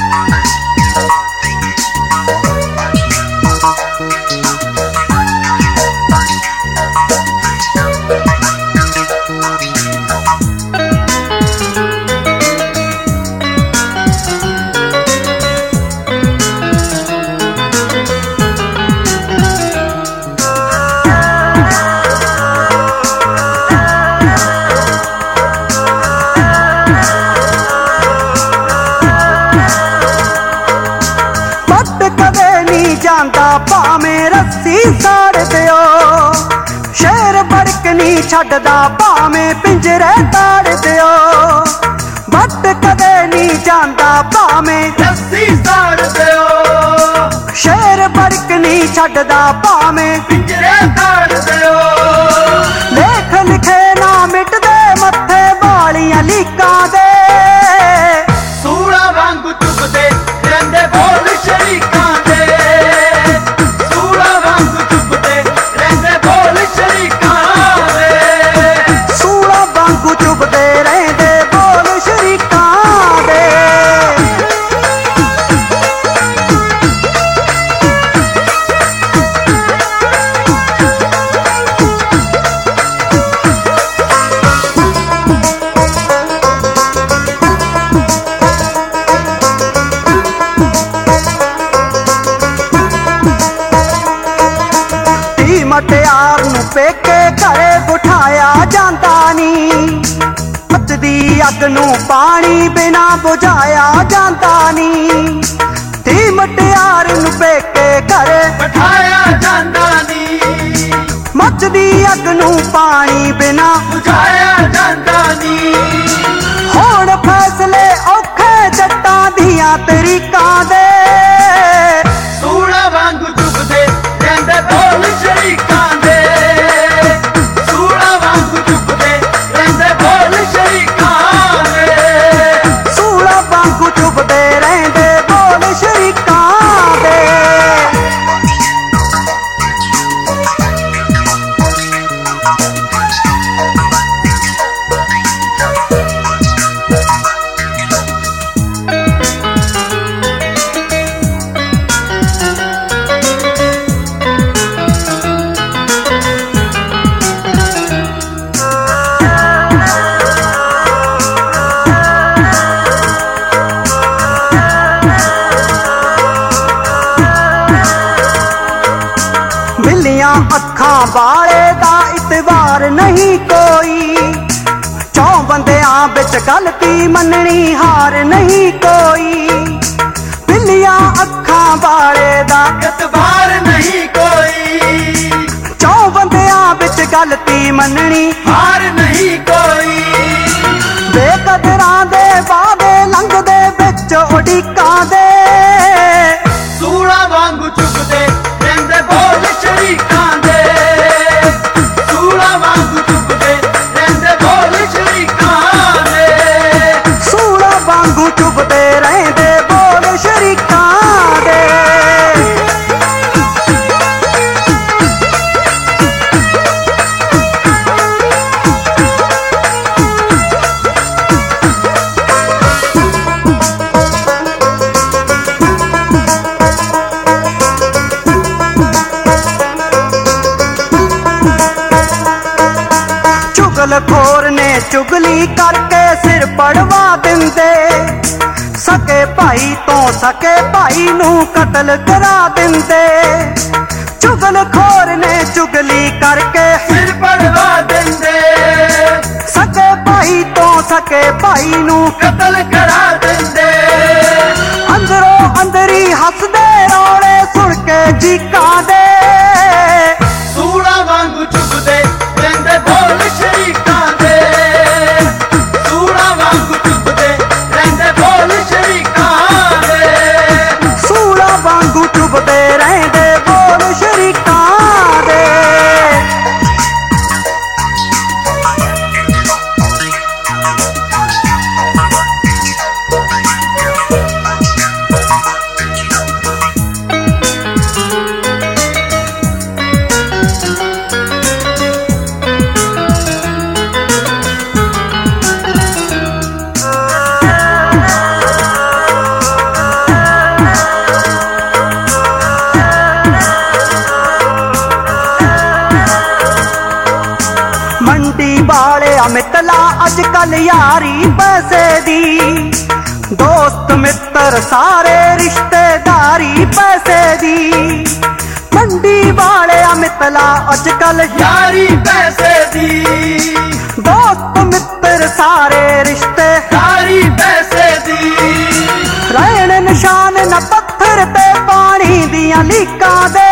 ਜਾਂਦਾ ਭਾਵੇਂ ਰੱਸੀ ਸਾੜ ਦਿਓ, ਸ਼ੇਰ ਬੜਕ ਨਹੀਂ ਛੱਡਦਾ ਭਾਵੇਂ ਪਿੰਜਰੇ ਤਾੜ ਦਿਓ। ਵੱਟ ਕਦੇ ਨਹੀਂ ਜਾਂਦਾ ਭਾਵੇਂ ਰੱਸੀ ਸਾੜ ਦਿਓ, ਸ਼ੇਰ ਬੜਕ ਨਹੀਂ ਛੱਡਦਾ ਭਾਵੇਂ ਪਿੰਜਰੇ ਤਾੜ ਦਿਓ। ਲੇਖ ਲਿਖੇ ਨਾ ਮਿਟਦੇ ਮੱਥੇ ਵਾਲੀਆਂ ਲੀਕਾਂ ਦੇ, ਸੂਲਾਂ ਵਾਂਗੂ ਚੁੱਭਦੇ ਰਹਿੰਦੇ ਬੋਲ ਸ਼ਰੀਕਾਂ ਦੇ, ਸੂਲਾਂ ਵਾਂਗੂ ਚੁੱਭਦੇ ਰਹਿੰਦੇ ਬੋਲ ਸ਼ਰੀਕਾਂ ਦੇ, ਸੂਲਾਂ ਵਾਂਗੂ ਚੁੱਭਦੇ ਰਹਿੰਦੇ ਬੋਲ ਸ਼ਰੀਕਾਂ ਦੇ। ਮਟਿਆਰ ਨੂੰ ਪੇਕੇ ਘਰੇ ਬਿਠਾਇਆ ਜਾਂਦਾ ਨੀ, ਮੱਚਦੀ ਅੱਗ ਨੂੰ ਪਾਣੀ ਬਿਨਾ ਬੁਝਾਇਆ ਜਾਂਦਾ ਨੀ। ਧੀ ਮਟਿਆਰ ਨੂੰ ਪੇਕੇ ਘਰੇ ਬਿਠਾਇਆ ਜਾਂਦਾ ਨੀ, ਮੱਚਦੀ ਅੱਗ ਨੂੰ ਪਾਣੀ ਬਿਨਾ ਬੁਝਾਇਆ ਜਾਂਦਾ ਨੀ। ਹੁਣ ਫੈਸਲੇ ਔਖੇ ਜੱਟਾਂ ਦੀਆਂ ਤਰੀਕਾਂ ਦੇ, ਸੂਲਾਂ ਵਾਂਗੂ ਚੁੱਭਦੇ ਰਹਿੰਦੇ ਬੋਲ ਸ਼ਰੀਕਾਂ ਦੇ, ਸੂਲਾਂ ਵਾਂਗੂ ਚੁੱਭਦੇ ਰਹਿੰਦੇ ਬੋਲ ਸ਼ਰੀਕਾਂ ਦੇ, ਸੂਲਾਂ ਵਾਂਗੂ ਚੁੱਭਦੇ ਰਹਿੰਦੇ ਬੋਲ ਸ਼ਰੀਕਾਂ ਦੇ। ਬਿੱਲੀਆਂ ਅੱਖਾਂ ਵਾਲੇ ਦਾ ਇਤਬਾਰ ਨਹੀਂ ਕੋਈ, 4 ਬੰਦਿਆਂ ਵਿੱਚ ਗਲਤੀ ਮੰਨਣੀ ਹਾਰ ਨਹੀਂ ਕੋਈ। ਬਿੱਲੀਆਂ ਅੱਖਾਂ ਵਾਲੇ ਦਾ ਇਤਬਾਰ ਨਹੀਂ ਕੋਈ, 4 ਬੰਦਿਆਂ ਵਿੱਚ ਗਲਤੀ ਮੰਨਣੀ ਹਾਰ ਨਹੀਂ ਕੋਈ। ਬੇਕਦਰਾਂ ਦੇ ਵਾਅਦੇ ਲੰਘਦੇ ਵਿੱਚ ਉਡੀਕਾਂ ਦੇ, ਸੂਲਾਂ ਵਾਂਗੂ ਚੁੱਭਦੇ ਰਹਿੰਦੇ ਬੋਲ ਸ਼ਰੀਕਾਂ ਦੇ, ਸੂਲਾਂ ਵਾਂਗੂ ਚੁੱਭਦੇ ਰਹਿੰਦੇ ਬੋਲ ਸ਼ਰੀਕਾਂ ਦੇ, ਸੂਲਾਂ ਵਾਂਗੂ ਚੁੱਭਦੇ ਰਹਿੰਦੇ ਬੋਲ ਸ਼ਰੀਕਾਂ ਦੇ। ਚੁਗਲਖੋਰ ਨੇ ਚੁਗਲੀ ਕਰਕੇ ਸਿਰ ਪੜਵਾ ਦਿੰਦੇ, ਸਕੇ ਭਾਈ ਤੋਂ ਸਕੇ ਭਾਈ ਨੂੰ ਕਤਲ ਕਰਾ ਦਿੰਦੇ। ਚੁਗਲਖੋਰ ਨੇ ਚੁਗਲੀ ਕਰਕੇ ਸਿਰ ਪੜਵਾ ਦਿੰਦੇ, ਸਕੇ ਭਾਈ ਤੋਂ ਸਕੇ ਭਾਈ ਨੂੰ ਕਤਲ ਕਰਾ ਦਿੰਦੇ। ਅੰਦਰੋਂ ਅੰਦਰੀ ਹੱਸਦੇ ਰੌਲੇ ਸੁਣ ਕੇ ਚੀਕਾਂ ਦੇ, ਸੂਲਾਂ ਵਾਂਗੂ ਚੁੱਭਦੇ ਰਹਿੰਦੇ ਬੋਲ ਸ਼ਰੀਕਾਂ ਦੇ, ਸੂਲਾਂ ਵਾਂਗੂ ਚੁੱਭਦੇ ਰਹਿੰਦੇ ਬੋਲ ਸ਼ਰੀਕਾਂ ਦੇ, ਸੂਲਾਂ ਵਾਂਗੂ ਚੁੱਭਦੇ ਰਹਿੰਦੇ ਬੋਲ ਸ਼ਰੀਕਾਂ ਦੇ। कल यारी पैसे दी, दोस्त मित्र सारे रिश्तेदारी पैसे दी। मंडी वाले मितला अजकल यारी पैसे दी, दोस्त मित्र सारे रिश्तेदारी पैसे दी। रहन निशान न पत्थर ते पानी दियां लीकां दे,